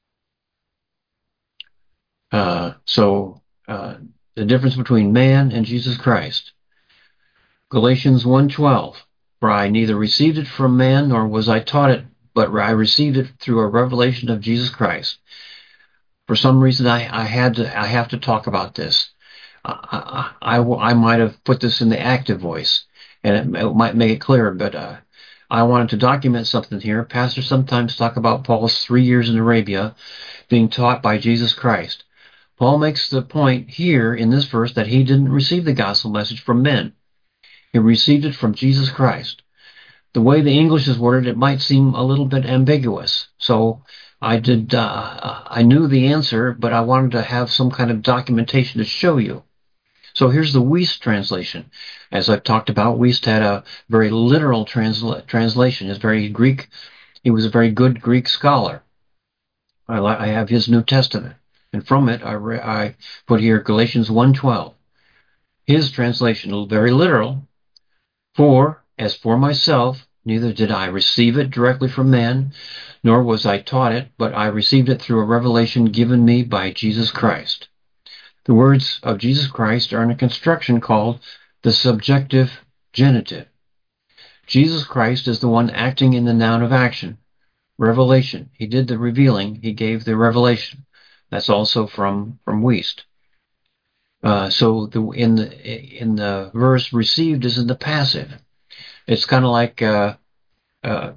Uh, so uh, the difference between man and Jesus Christ. Galatians one twelve, for I neither received it from man nor was I taught it, but I received it through a revelation of Jesus Christ. For some reason, I, I had to, I have to talk about this. I, I, I, I might have put this in the active voice, and it, it might make it clearer, but uh, I wanted to document something here. Pastors sometimes talk about Paul's three years in Arabia being taught by Jesus Christ. Paul makes the point here in this verse that he didn't receive the gospel message from men. He received it from Jesus Christ. The way the English is worded, it might seem a little bit ambiguous. So I did. Uh, I knew the answer, but I wanted to have some kind of documentation to show you. So here's the Wuest translation. As I've talked about, Wuest had a very literal transla- translation. It's very Greek. He was a very good Greek scholar. I, I have his New Testament, and from it I, re- I put here Galatians one twelve. His translation, very literal. For, as for myself, neither did I receive it directly from man, nor was I taught it, but I received it through a revelation given me by Jesus Christ. The words of Jesus Christ are in a construction called the subjective genitive. Jesus Christ is the one acting in the noun of action. Revelation. He did the revealing. He gave the revelation. That's also from, from Wuest. Uh, so the, in the in the verse, received is in the passive. It's kind of like uh, uh,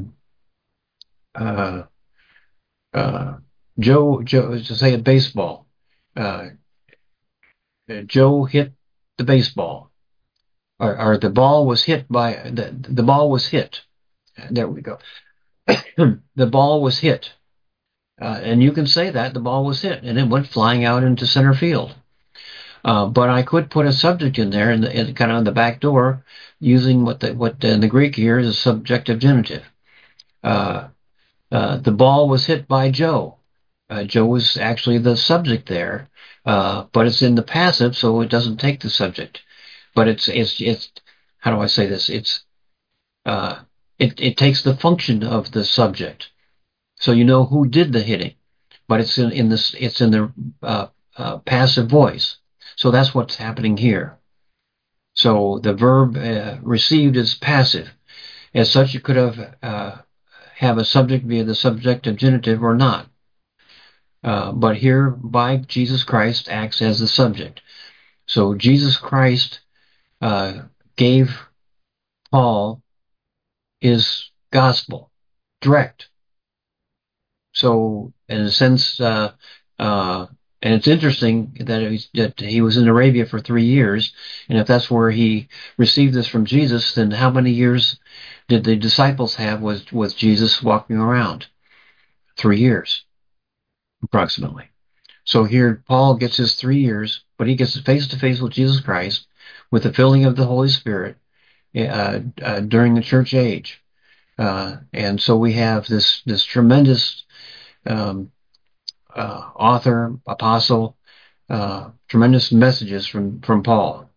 uh, uh, Joe. Joe to say a baseball. Uh, Joe hit the baseball, or, or the ball was hit by the the ball was hit. There we go. The ball was hit, uh, and you can say that the ball was hit, and it went flying out into center field. Uh, but I could put a subject in there, in, the, in kind of on the back door, using what the what in the Greek here is a subjective genitive. Uh, uh, the ball was hit by Joe. Uh, Joe was actually the subject there, uh, but it's in the passive, so it doesn't take the subject. But it's it's it's how do I say this? It's uh, it it takes the function of the subject, so you know who did the hitting, but it's in in this it's in the uh, uh, passive voice. So that's what's happening here. So the verb uh, received is passive. As such, you could have uh, have a subject via the subjective genitive or not. Uh, but here, by Jesus Christ acts as the subject. So Jesus Christ uh, gave Paul his gospel, direct. So, in a sense, uh, uh, and it's interesting that, it, that he was in Arabia for three years, and if that's where he received this from Jesus, then how many years did the disciples have with, with Jesus walking around? Three years, approximately. So here, Paul gets his three years, but he gets face to face with Jesus Christ, with the filling of the Holy Spirit uh, uh, during the church age, uh, and so we have this this tremendous um, uh, author, apostle, uh, tremendous messages from from Paul.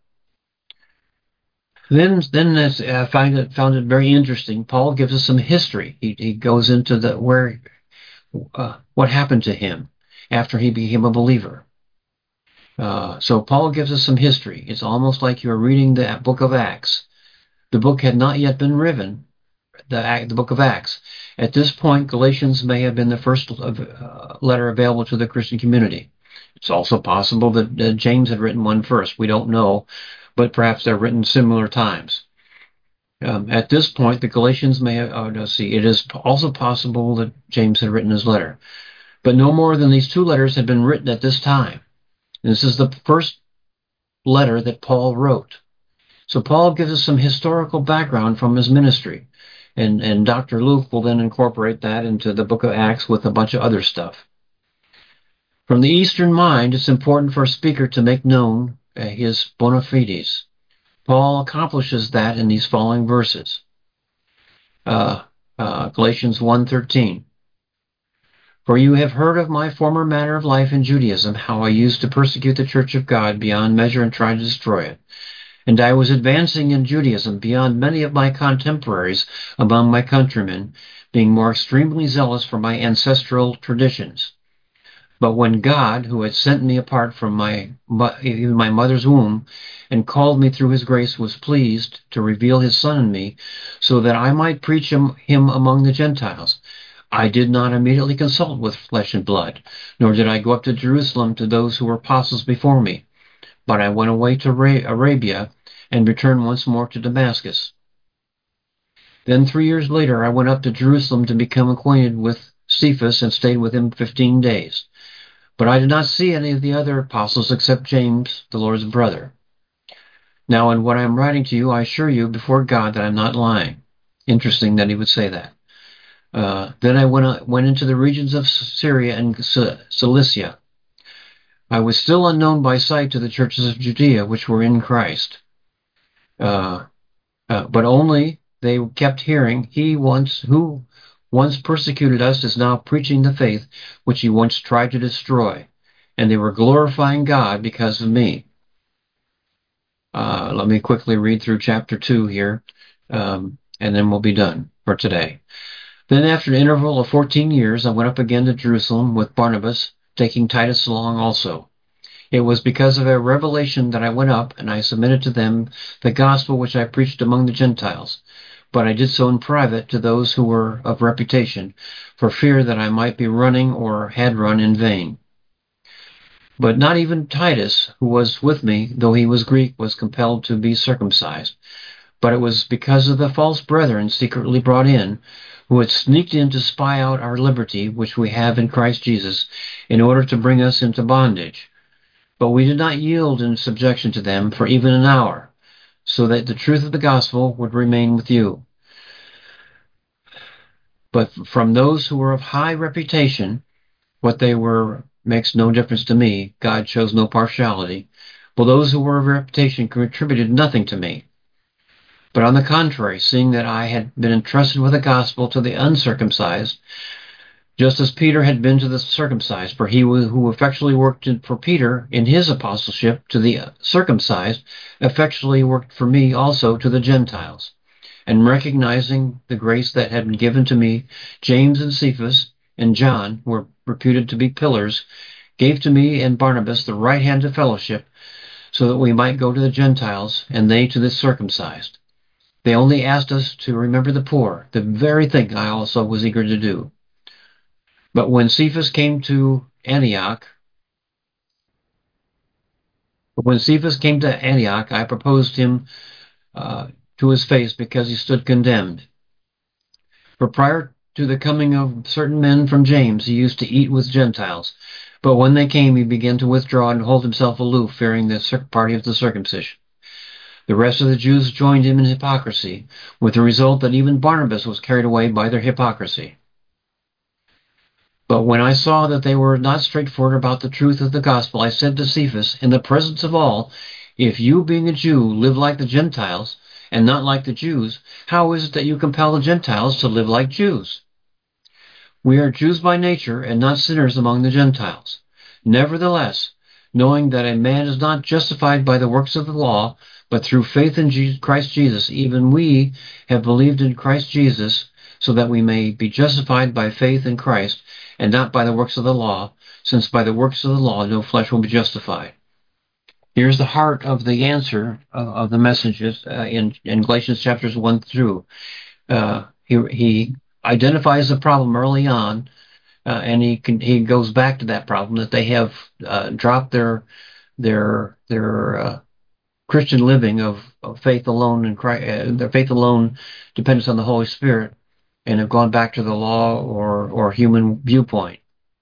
Then, then this, I find it found it very interesting. Paul gives us some history. He he goes into the where uh, what happened to him after he became a believer. Uh, so Paul gives us some history. It's almost like you're reading the book of Acts. The book had not yet been written, the, the book of Acts. At this point, Galatians may have been the first uh, letter available to the Christian community. It's also possible that uh, James had written one first. We don't know, but perhaps they're written similar times. Um, at this point, the Galatians may have, oh, no, see, it is also possible that James had written his letter. But no more than these two letters had been written at this time. This is the first letter that Paul wrote. So Paul gives us some historical background from his ministry. And, and Doctor Luke will then incorporate that into the book of Acts with a bunch of other stuff. From the Eastern mind, it's important for a speaker to make known uh, his bona fides. Paul accomplishes that in these following verses. Uh, uh, Galatians one thirteen. For you have heard of my former manner of life in Judaism, how I used to persecute the church of God beyond measure and try to destroy it. And I was advancing in Judaism beyond many of my contemporaries among my countrymen, being more extremely zealous for my ancestral traditions. But when God, who had sent me apart from my even my mother's womb, and called me through his grace, was pleased to reveal his Son in me, so that I might preach him, him among the Gentiles, I did not immediately consult with flesh and blood, nor did I go up to Jerusalem to those who were apostles before me, but I went away to Arabia and returned once more to Damascus. Then three years later I went up to Jerusalem to become acquainted with Cephas and stayed with him fifteen days. But I did not see any of the other apostles except James, the Lord's brother. Now in what I am writing to you, I assure you before God that I am not lying. Interesting that he would say that. Uh, then I went, uh, went into the regions of Syria and Cilicia. I was still unknown by sight to the churches of Judea, which were in Christ. Uh, uh, but only they kept hearing, he once who once persecuted us is now preaching the faith which he once tried to destroy. And they were glorifying God because of me. Uh, let me quickly read through chapter two here, um, and then we'll be done for today. Then after an interval of fourteen years, I went up again to Jerusalem with Barnabas, taking Titus along also. It was because of a revelation that I went up, and I submitted to them the gospel which I preached among the Gentiles. But I did so in private to those who were of reputation, for fear that I might be running or had run in vain. But not even Titus, who was with me, though he was Greek, was compelled to be circumcised. But it was because of the false brethren secretly brought in, who had sneaked in to spy out our liberty, which we have in Christ Jesus, in order to bring us into bondage. But we did not yield in subjection to them for even an hour, so that the truth of the gospel would remain with you. But from those who were of high reputation, what they were makes no difference to me. God shows no partiality. But those who were of reputation contributed nothing to me. But on the contrary, seeing that I had been entrusted with the gospel to the uncircumcised, just as Peter had been to the circumcised, for he who effectually worked for Peter in his apostleship to the circumcised, effectually worked for me also to the Gentiles. And recognizing the grace that had been given to me, James and Cephas and John, who were reputed to be pillars, gave to me and Barnabas the right hand of fellowship, so that we might go to the Gentiles, and they to the circumcised. They only asked us to remember the poor, the very thing I also was eager to do. But when Cephas came to Antioch, when Cephas came to Antioch, I proposed him uh, to his face because he stood condemned. For prior to the coming of certain men from James, he used to eat with Gentiles. But when they came, he began to withdraw and hold himself aloof, fearing the party of the circumcision. The rest of the Jews joined him in hypocrisy, with the result that even Barnabas was carried away by their hypocrisy. But when I saw that they were not straightforward about the truth of the gospel, I said to Cephas, in the presence of all, if you, being a Jew, live like the Gentiles, and not like the Jews, how is it that you compel the Gentiles to live like Jews? We are Jews by nature, and not sinners among the Gentiles. Nevertheless, knowing that a man is not justified by the works of the law, but through faith in Christ Jesus, even we have believed in Christ Jesus, so that we may be justified by faith in Christ, and not by the works of the law, since by the works of the law no flesh will be justified. Here's the heart of the answer of, of the messages uh, in, in Galatians chapters one through. Uh, he, he identifies the problem early on, uh, and he can, he goes back to that problem that they have uh, dropped their their their uh, Christian living of, of faith alone and Christ, uh, their faith alone dependence on the Holy Spirit, and have gone back to the law or or human viewpoint.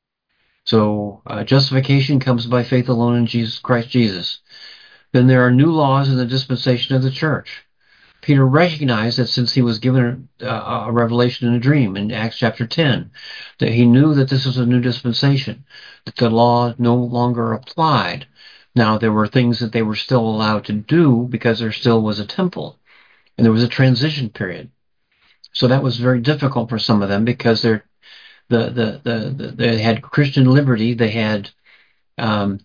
So uh, justification comes by faith alone in Jesus Christ Jesus. Then there are new laws in the dispensation of the church. Peter recognized that since he was given a, a revelation in a dream in Acts chapter ten, that he knew that this was a new dispensation, that the law no longer applied. Now, there were things that they were still allowed to do because there still was a temple, and there was a transition period. So that was very difficult for some of them because they're, the, the, the, the, they had Christian liberty, they had um,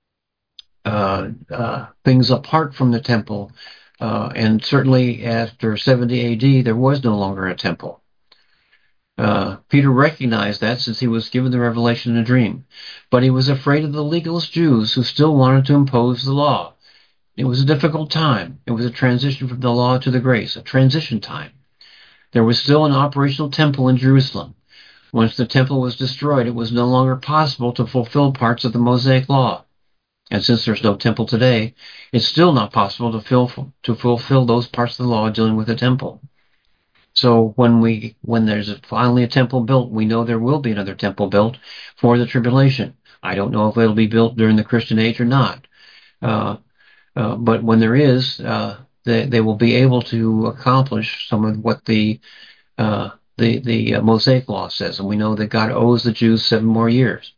uh, uh, things apart from the temple. Uh, and certainly after seventy A D, there was no longer a temple. Uh, Peter recognized that since he was given the revelation in a dream. But he was afraid of the legalist Jews who still wanted to impose the law. It was a difficult time. It was a transition from the law to the grace, a transition time. There was still an operational temple in Jerusalem. Once the temple was destroyed, it was no longer possible to fulfill parts of the Mosaic law. And since there's no temple today, it's still not possible to, fill, to fulfill those parts of the law dealing with the temple. So when we when there's a, finally a temple built, we know there will be another temple built for the tribulation. I don't know if it'll be built during the Christian age or not. Uh, uh, but when there is, uh, they, they will be able to accomplish some of what the uh, the, the uh, Mosaic law says. And we know that God owes the Jews seven more years.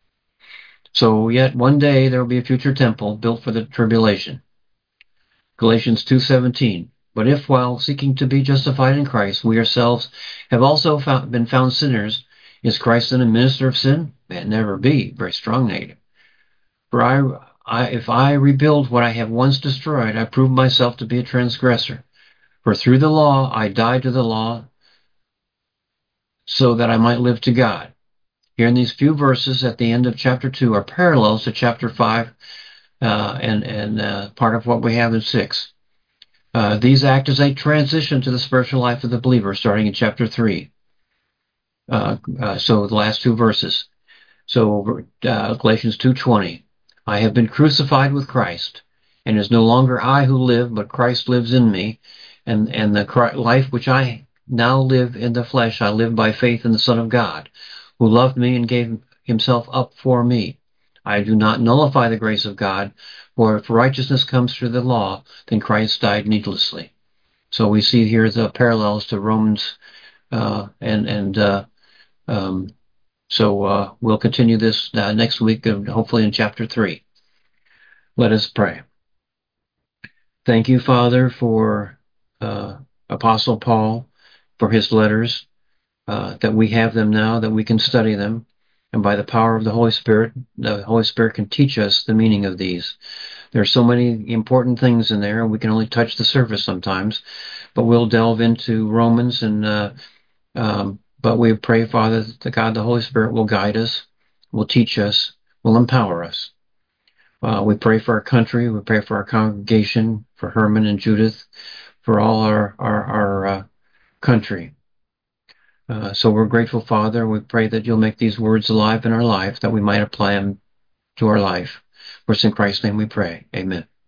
So yet one day there will be a future temple built for the tribulation. Galatians two seventeen. But if while seeking to be justified in Christ, we ourselves have also found, been found sinners, is Christ then a minister of sin? May it never be. Very strong negative. For I, I, if I rebuild what I have once destroyed, I prove myself to be a transgressor. For through the law I died to the law, so that I might live to God. Here in these few verses at the end of chapter two are parallels to chapter five uh, and, and uh, part of what we have in six. Uh, these act as a transition to the spiritual life of the believer, starting in chapter three. Uh, uh, so the last two verses. So uh, Galatians two twenty. I have been crucified with Christ, and it is no longer I who live, but Christ lives in me. And, and the life which I now live in the flesh, I live by faith in the Son of God, who loved me and gave himself up for me. I do not nullify the grace of God, for if righteousness comes through the law, then Christ died needlessly. So we see here the parallels to Romans, uh, and and uh, um, so uh, we'll continue this uh, next week, and hopefully in chapter three. Let us pray. Thank you, Father, for uh, Apostle Paul, for his letters, uh, that we have them now, that we can study them. And by the power of the Holy Spirit, the Holy Spirit can teach us the meaning of these. There are so many important things in there, and we can only touch the surface sometimes. But we'll delve into Romans, and uh, um, but we pray, Father, that God, the Holy Spirit, will guide us, will teach us, will empower us. Uh, we pray for our country. We pray for our congregation, for Herman and Judith, for all our our, our uh, country. Uh, so we're grateful, Father. We pray that you'll make these words alive in our life, that we might apply them to our life. For it's in Christ's name we pray. Amen.